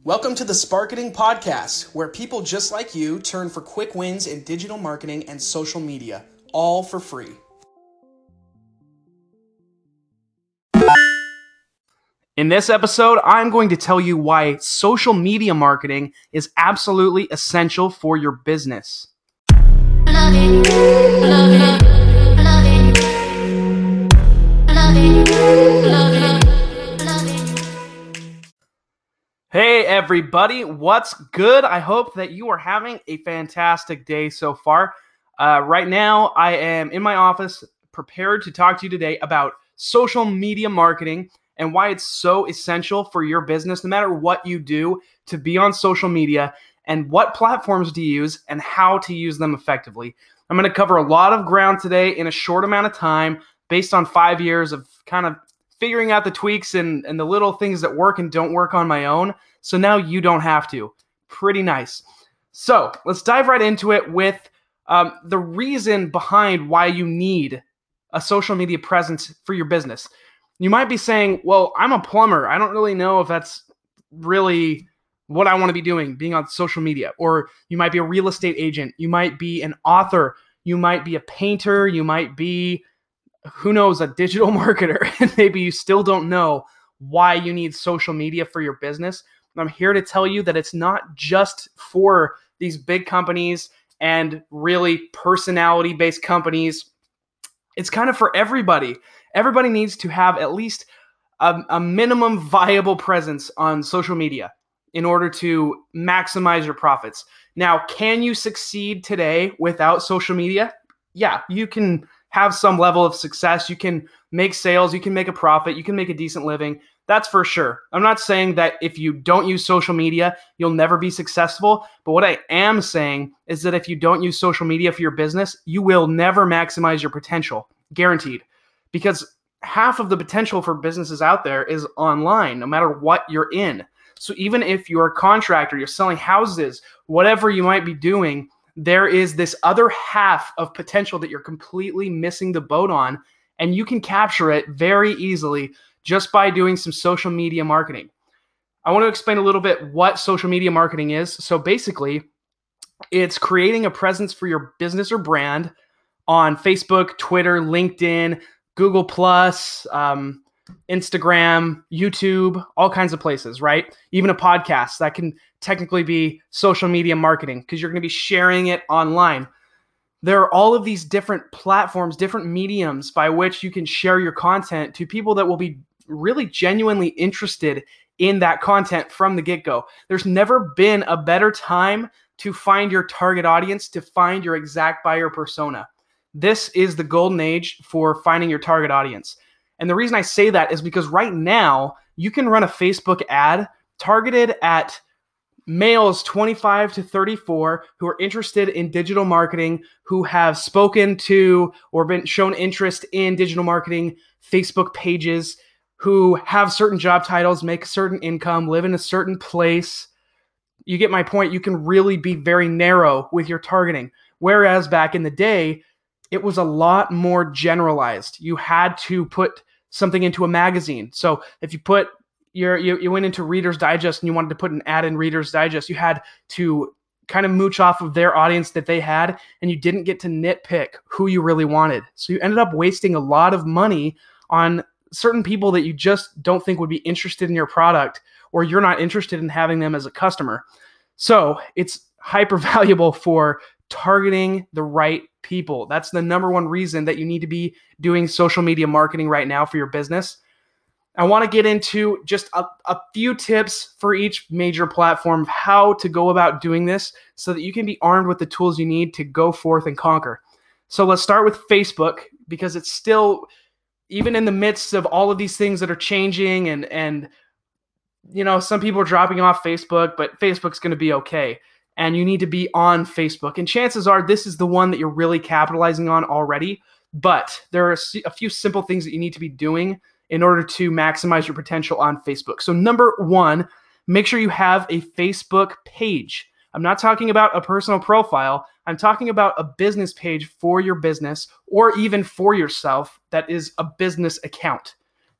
Welcome to the Sparketing Podcast, where people just like you turn for quick wins in digital marketing and social media, all for free. In this episode, I'm going to tell you why social media marketing is absolutely essential for your business. Hey everybody, what's good? I hope that you are having a fantastic day so far. Right now, I am in my office prepared to talk to you today about social media marketing and why it's so essential for your business, no matter what you do, to be on social media and what platforms to use and how to use them effectively. I'm going to cover a lot of ground today in a short amount of time based on 5 years of kind of figuring out the tweaks and the little things that work and don't work on my own. So now you don't have to. Pretty nice. So let's dive right into it with the reason behind why you need a social media presence for your business. You might be saying, well, I'm a plumber. I don't really know if that's really what I want to be doing, being on social media. Or you might be a real estate agent. You might be an author. You might be a painter. You might be, who knows, a digital marketer. And maybe you still don't know why you need social media for your business. I'm here to tell you that it's not just for these big companies and really personality-based companies. It's kind of for everybody. Everybody needs to have at least a minimum viable presence on social media in order to maximize your profits. Now, can you succeed today without social media? Yeah, you can have some level of success. You can make sales. You can make a profit. You can make a decent living. That's for sure. I'm not saying that if you don't use social media, you'll never be successful. But what I am saying is that if you don't use social media for your business, you will never maximize your potential. Guaranteed. Because half of the potential for businesses out there is online, no matter what you're in. So even if you're a contractor, you're selling houses, whatever you might be doing, there is this other half of potential that you're completely missing the boat on, and you can capture it very easily just by doing some social media marketing. I want to explain a little bit what social media marketing is. So basically, it's creating a presence for your business or brand on Facebook, Twitter, LinkedIn, Google+, Instagram, YouTube, all kinds of places, right? Even a podcast that can technically be social media marketing because you're going to be sharing it online. There are all of these different platforms, different mediums by which you can share your content to people that will be really genuinely interested in that content from the get-go. There's never been a better time to find your target audience, to find your exact buyer persona. This is the golden age for finding your target audience. And the reason I say that is because right now you can run a Facebook ad targeted at males 25 to 34 who are interested in digital marketing, who have spoken to or been shown interest in digital marketing Facebook pages, who have certain job titles, make a certain income, live in a certain place. You get my point. You can really be very narrow with your targeting. Whereas back in the day, it was a lot more generalized. You had to put something into a magazine. So if you put you went into Reader's Digest and you wanted to put an ad in Reader's Digest, you had to kind of mooch off of their audience that they had, and you didn't get to nitpick who you really wanted. So you ended up wasting a lot of money on certain people that you just don't think would be interested in your product, or you're not interested in having them as a customer. So it's hyper valuable for targeting the right people. That's the number one reason that you need to be doing social media marketing right now for your business. I want to get into just a few tips for each major platform of how to go about doing this so that you can be armed with the tools you need to go forth and conquer. So let's start with Facebook, because it's still, even in the midst of all of these things that are changing and you know, some people are dropping off Facebook, but Facebook's going to be okay. And you need to be on Facebook. And chances are this is the one that you're really capitalizing on already. But there are a few simple things that you need to be doing in order to maximize your potential on Facebook. So number one, make sure you have a Facebook page. I'm not talking about a personal profile. I'm talking about a business page for your business, or even for yourself, that is a business account.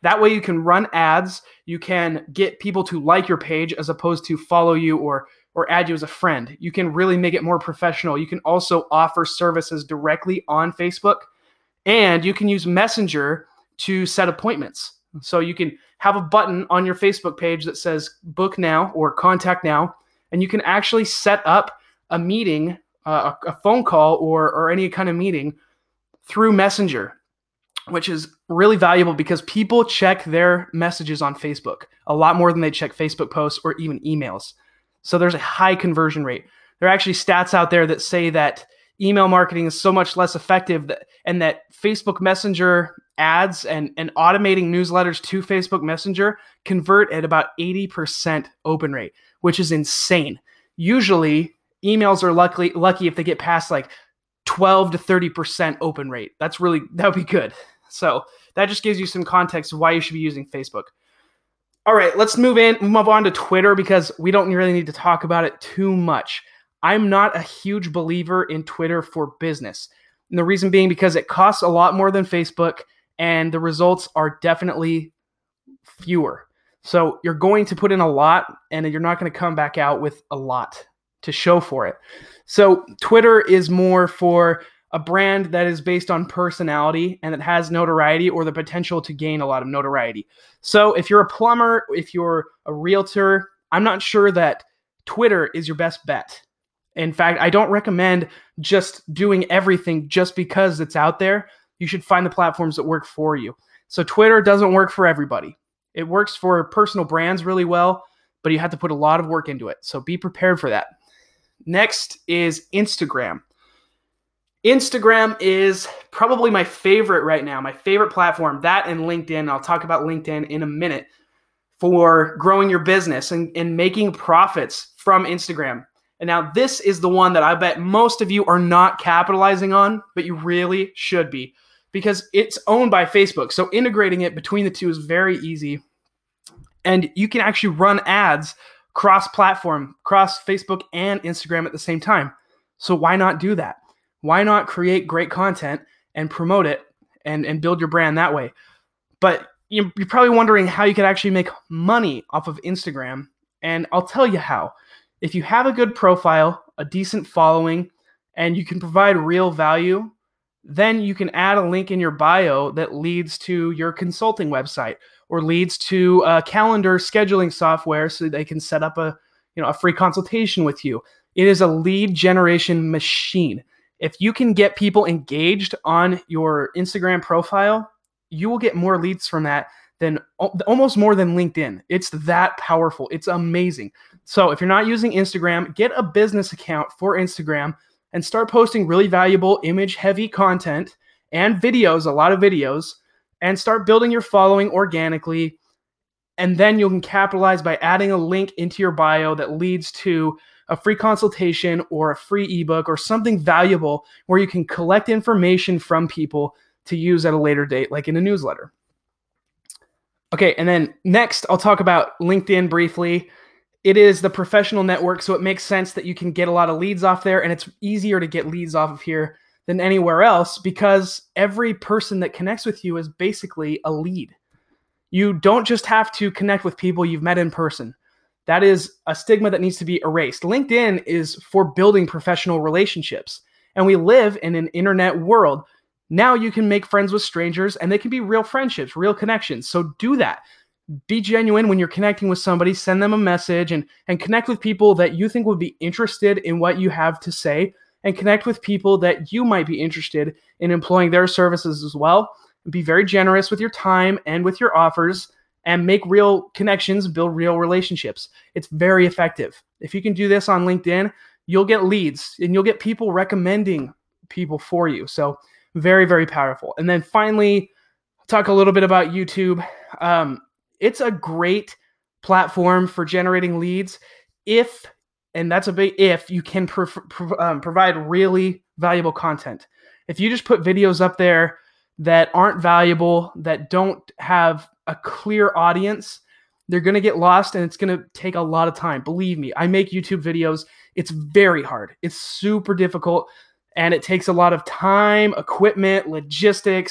That way you can run ads, you can get people to like your page as opposed to follow you or add you as a friend. You can really make it more professional. You can also offer services directly on Facebook, and you can use Messenger to set appointments. So you can have a button on your Facebook page that says book now or contact now, and you can actually set up a meeting, a phone call or any kind of meeting through Messenger, which is really valuable because people check their messages on Facebook a lot more than they check Facebook posts or even emails. So there's a high conversion rate. There are actually stats out there that say that email marketing is so much less effective and that Facebook Messenger ads and automating newsletters to Facebook Messenger convert at about 80% open rate, which is insane. Usually emails are lucky if they get past like 12 to 30% open rate. That would be good. So that just gives you some context of why you should be using Facebook. All right, let's move on to Twitter because we don't really need to talk about it too much. I'm not a huge believer in Twitter for business. And the reason being because it costs a lot more than Facebook and the results are definitely fewer. So you're going to put in a lot and you're not going to come back out with a lot to show for it. So Twitter is more for a brand that is based on personality and that has notoriety or the potential to gain a lot of notoriety. So if you're a plumber, if you're a realtor, I'm not sure that Twitter is your best bet. In fact, I don't recommend just doing everything just because it's out there. You should find the platforms that work for you. So Twitter doesn't work for everybody. It works for personal brands really well, but you have to put a lot of work into it. So be prepared for that. Next is Instagram. Instagram is probably my favorite right now, my favorite platform, that and LinkedIn. I'll talk about LinkedIn in a minute for growing your business and making profits from Instagram. And now this is the one that I bet most of you are not capitalizing on, but you really should be because it's owned by Facebook. So integrating it between the two is very easy. And you can actually run ads cross-platform, cross Facebook and Instagram at the same time. So why not do that? Why not create great content and promote it and build your brand that way? But you're probably wondering how you could actually make money off of Instagram. And I'll tell you how. If you have a good profile, a decent following, and you can provide real value, then you can add a link in your bio that leads to your consulting website or leads to a calendar scheduling software so they can set up a free consultation with you. It is a lead generation machine. If you can get people engaged on your Instagram profile, you will get more leads from that than almost more than LinkedIn. It's that powerful. It's amazing. So if you're not using Instagram, get a business account for Instagram and start posting really valuable image-heavy content and videos, a lot of videos, and start building your following organically. And then you can capitalize by adding a link into your bio that leads to a free consultation or a free ebook or something valuable where you can collect information from people to use at a later date, like in a newsletter. Okay, and then next I'll talk about LinkedIn briefly. It is the professional network, so it makes sense that you can get a lot of leads off there, and it's easier to get leads off of here than anywhere else because every person that connects with you is basically a lead. You don't just have to connect with people you've met in person. That is a stigma that needs to be erased. LinkedIn is for building professional relationships, and we live in an internet world. Now you can make friends with strangers, and they can be real friendships, real connections. So do that. Be genuine when you're connecting with somebody. Send them a message and connect with people that you think would be interested in what you have to say, and connect with people that you might be interested in employing their services as well. Be very generous with your time and with your offers and make real connections, build real relationships. It's very effective. If you can do this on LinkedIn, you'll get leads and you'll get people recommending people for you. So very, very powerful. And then finally, talk a little bit about YouTube. It's a great platform for generating leads if, and that's a big if, you can provide really valuable content. If you just put videos up there that aren't valuable, that don't have a clear audience, they're going to get lost and it's going to take a lot of time. Believe me, I make YouTube videos. It's very hard. It's super difficult and it takes a lot of time, equipment, logistics,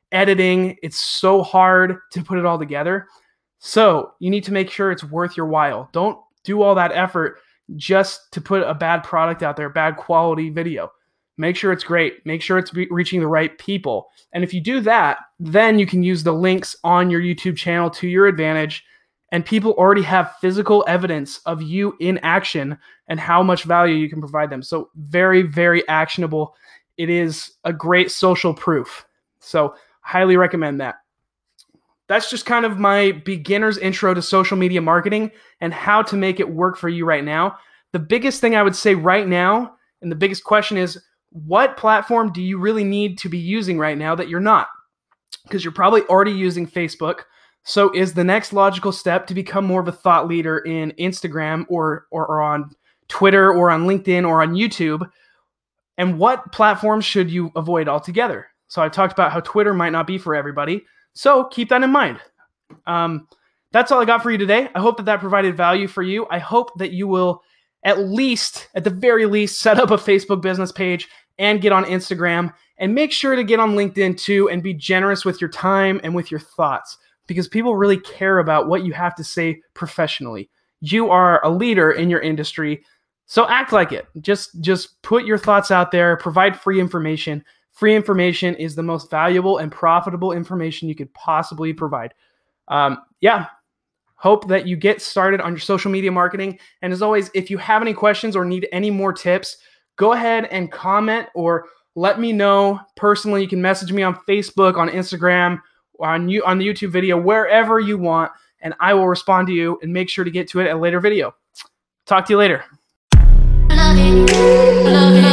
editing. It's so hard to put it all together. So you need to make sure it's worth your while. Don't do all that effort just to put a bad product out there, bad quality video. Make sure it's great. Make sure it's reaching the right people. And if you do that, then you can use the links on your YouTube channel to your advantage. And people already have physical evidence of you in action and how much value you can provide them. So very, very actionable. It is a great social proof. So highly recommend that. That's just kind of my beginner's intro to social media marketing and how to make it work for you right now. The biggest thing I would say right now, and the biggest question is, what platform do you really need to be using right now that you're not? Because you're probably already using Facebook. So is the next logical step to become more of a thought leader in Instagram or on Twitter or on LinkedIn or on YouTube? And what platforms should you avoid altogether? So I talked about how Twitter might not be for everybody. So keep that in mind. That's all I got for you today. I hope that provided value for you. I hope that you will at the very least, set up a Facebook business page and get on Instagram, and make sure to get on LinkedIn too and be generous with your time and with your thoughts, because people really care about what you have to say professionally. You are a leader in your industry, so act like it. Just put your thoughts out there, provide free information. Free information is the most valuable and profitable information you could possibly provide. Hope that you get started on your social media marketing. And as always, if you have any questions or need any more tips, go ahead and comment or let me know personally. You can message me on Facebook, on Instagram, or on the YouTube video, wherever you want, and I will respond to you and make sure to get to it at a later video. Talk to you later.